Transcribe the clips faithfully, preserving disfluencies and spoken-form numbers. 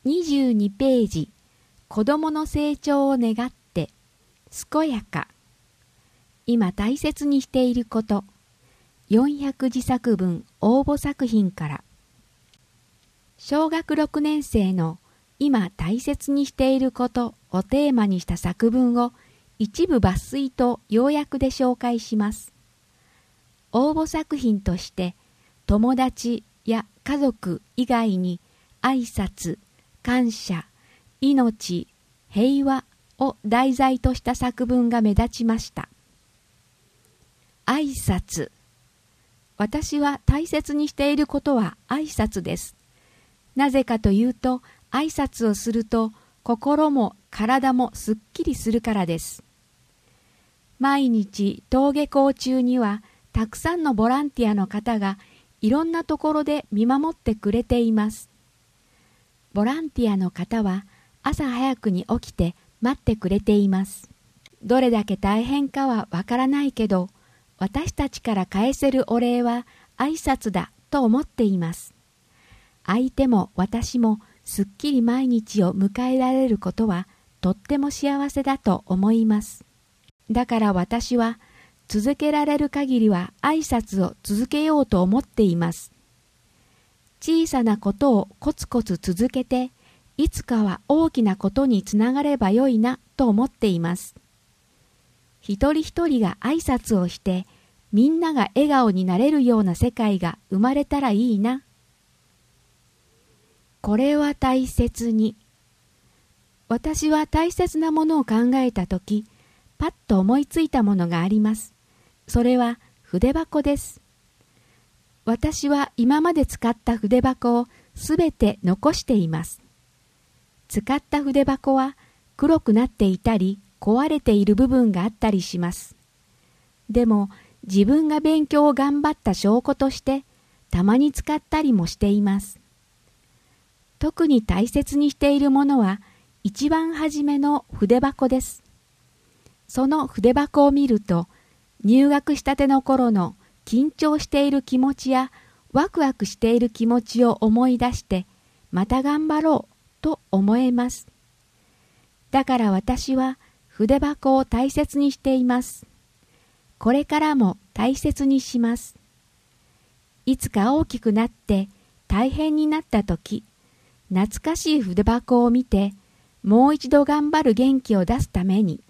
にじゅうにページ、子供の成長を願って、健やか。今大切にしていること。よんひゃくじ作文応募作品から。小学ろくねん生の今大切にしていることをテーマにした作文を一部抜粋と要約で紹介します。応募作品として友達や家族以外に挨拶、感謝、命、平和を題材とした作文が目立ちました。挨拶。私は大切にしていることは挨拶です。なぜかというと、挨拶をすると心も体もすっきりするからです。毎日登下校中にはたくさんのボランティアの方がいろんなところで見守ってくれています。ボランティアの方は朝早くに起きて待ってくれています。どれだけ大変かはわからないけど、私たちから返せるお礼は挨拶だと思っています。相手も私もすっきり毎日を迎えられることはとっても幸せだと思います。だから私は続けられる限りは挨拶を続けようと思っています。小さなことをコツコツ続けて、いつかは大きなことにつながればよいなと思っています。一人一人が挨拶をして、みんなが笑顔になれるような世界が生まれたらいいな。これは大切に。私は大切なものを考えたとき、パッと思いついたものがあります。それは筆箱です。私は今まで使った筆箱をすべて残しています。使った筆箱は黒くなっていたり壊れている部分があったりします。でも自分が勉強を頑張った証拠としてたまに使ったりもしています。特に大切にしているものは一番初めの筆箱です。その筆箱を見ると入学したての頃の緊張している気持ちやワクワクしている気持ちを思い出してまた頑張ろうと思えます。だから私は筆箱を大切にしています。これからも大切にします。いつか大きくなって大変になったとき、懐かしい筆箱を見てもう一度頑張る元気を出すために。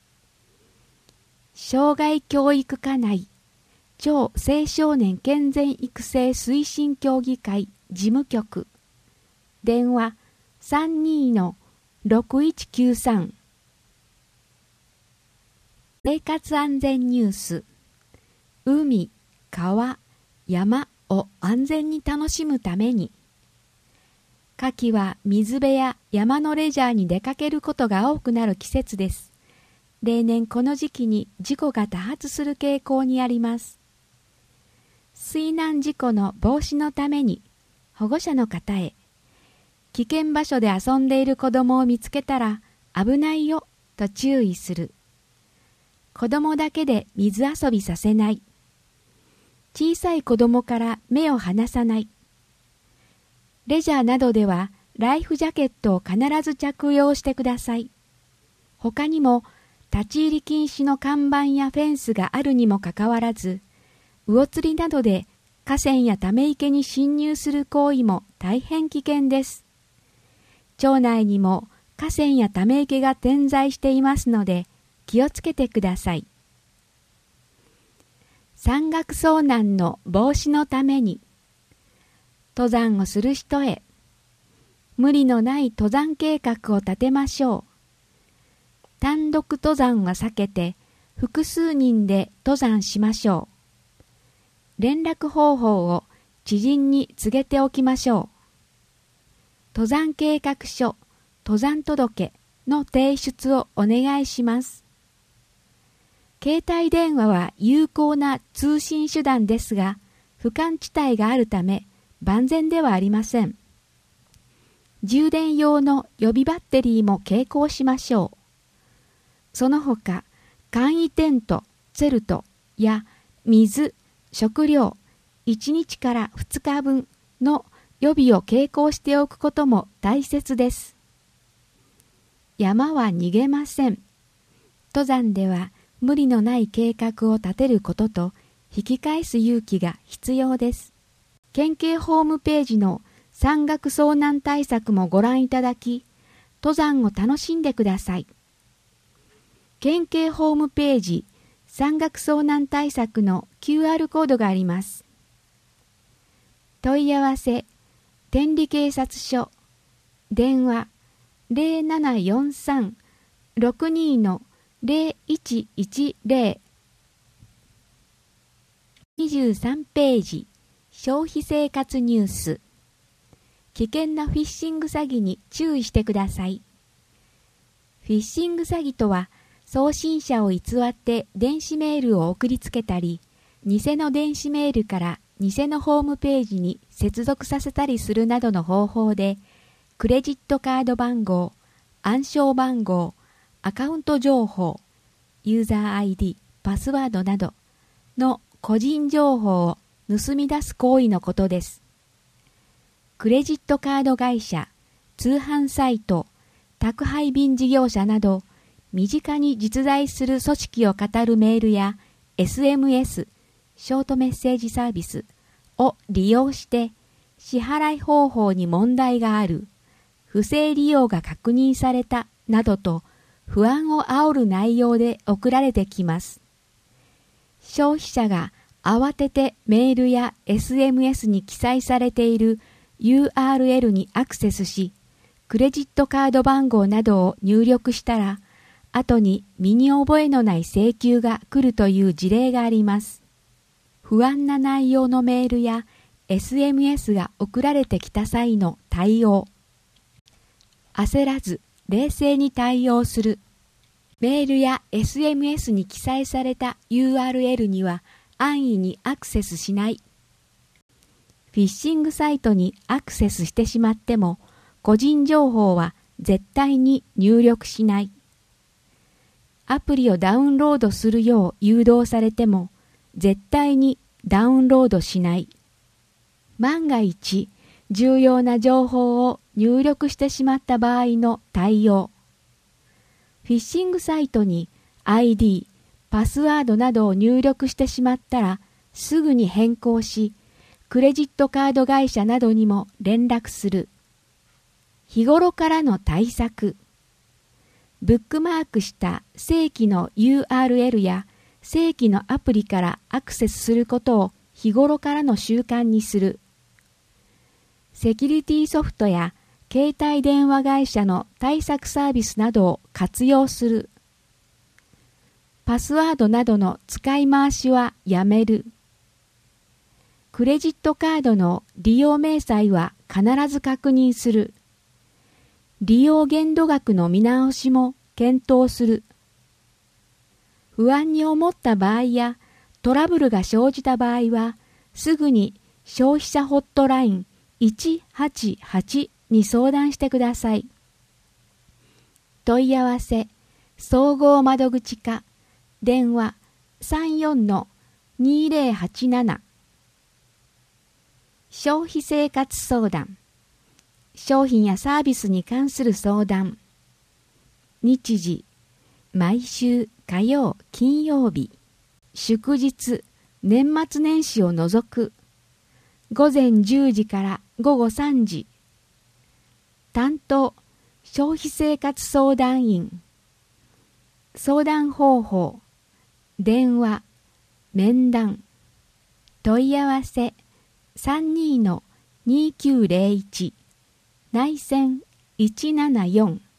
障害教育課内超青少年健全育成推進協議会事務局電話 さんにーのろくいちきゅうさん 生活安全ニュース。海、川、山を安全に楽しむために。夏季は水辺や山のレジャーに出かけることが多くなる季節です。例年この時期に事故が多発する傾向にあります。水難事故の防止のために保護者の方へ、危険場所で遊んでいる子供を見つけたら危ないよと注意する。子供だけで水遊びさせない。小さい子供から目を離さない。レジャーなどではライフジャケットを必ず着用してください。他にも立ち入り禁止の看板やフェンスがあるにもかかわらず、魚釣りなどで河川やため池に侵入する行為も大変危険です。町内にも河川やため池が点在していますので気をつけてください。山岳遭難の防止のために、登山をする人へ、無理のない登山計画を立てましょう。単独登山は避けて複数人で登山しましょう。連絡方法を知人に告げておきましょう。登山計画書、登山届の提出をお願いします。携帯電話は有効な通信手段ですが、不感地帯があるため万全ではありません。充電用の予備バッテリーも携行しましょう。その他、簡易テント、ツェルトや水、食料、いちにちからふつかぶんの予備を携行しておくことも大切です。山は逃げません。登山では無理のない計画を立てることと引き返す勇気が必要です。県警ホームページの山岳遭難対策もご覧いただき、登山を楽しんでください。県警ホームページ山岳遭難対策の キューアール コードがあります。問い合わせ、天理警察署、電話 ゼロななよんさん ろくに ゼロいちいちゼロ にじゅうさんページ消費生活ニュース。危険なフィッシング詐欺に注意してください。フィッシング詐欺とは、送信者を偽って電子メールを送りつけたり、偽の電子メールから偽のホームページに接続させたりするなどの方法で、クレジットカード番号、暗証番号、アカウント情報、ユーザー アイディー、パスワードなどの個人情報を盗み出す行為のことです。クレジットカード会社、通販サイト、宅配便事業者など、身近に実在する組織を語るメールや エスエムエス、ショートメッセージサービスを利用して支払い方法に問題がある、不正利用が確認されたなどと不安を煽る内容で送られてきます。消費者が慌ててメールや エスエムエス に記載されている ユーアールエル にアクセスし、クレジットカード番号などを入力したら、後に身に覚えのない請求が来るという事例があります。不安な内容のメールや エスエムエス が送られてきた際の対応。焦らず冷静に対応する。メールや エスエムエス に記載された ユーアールエル には安易にアクセスしない。フィッシングサイトにアクセスしてしまっても、個人情報は絶対に入力しない。アプリをダウンロードするよう誘導されても、絶対にダウンロードしない。万が一、重要な情報を入力してしまった場合の対応。フィッシングサイトに アイディー、パスワードなどを入力してしまったら、すぐに変更し、クレジットカード会社などにも連絡する。日頃からの対策。ブックマークした正規の ユーアールエル や正規のアプリからアクセスすることを日頃からの習慣にする。セキュリティソフトや携帯電話会社の対策サービスなどを活用する。パスワードなどの使い回しはやめる。クレジットカードの利用明細は必ず確認する。利用限度額の見直しも検討する。不安に思った場合やトラブルが生じた場合は、すぐに消費者ホットラインいちはちはちに相談してください。問い合わせ、総合窓口課、電話 さんよんのにゼロはちなな。消費生活相談。商品やサービスに関する相談。日時、毎週火曜、金曜日。祝日、年末年始を除く。午前じゅうじから午後さんじ。担当、消費生活相談員。相談方法、電話、面談。問い合わせ、さんにのにきゅうゼロいち。内線いちななよん。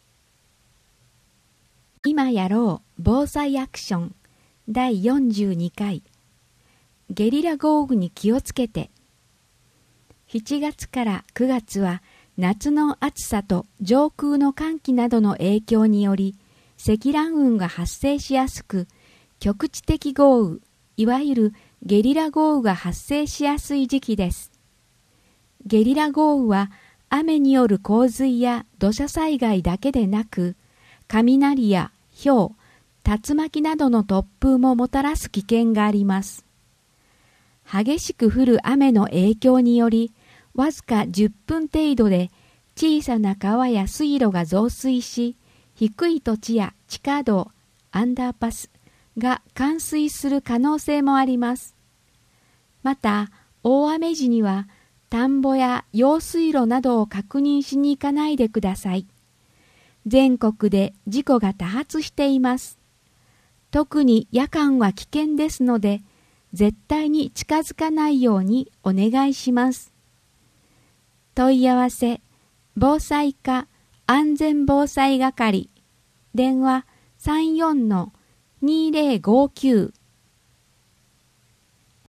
今やろう防災アクションだいよんじゅうにかい。ゲリラ豪雨に気をつけて。しちがつからくがつは夏の暑さと上空の寒気などの影響により積乱雲が発生しやすく、局地的豪雨、いわゆるゲリラ豪雨が発生しやすい時期です。ゲリラ豪雨は雨による洪水や土砂災害だけでなく、雷や雹、竜巻などの突風ももたらす危険があります。激しく降る雨の影響により、 わずかじゅっぷん程度で小さな川や水路が増水し、低い土地や地下道、アンダーパスが冠水する可能性もあります。また、大雨時には田んぼや用水路などを確認しに行かないでください。全国で事故が多発しています。特に夜間は危険ですので、絶対に近づかないようにお願いします。問い合わせ、防災課安全防災係、電話 さんじゅうよんのにせろごきゅう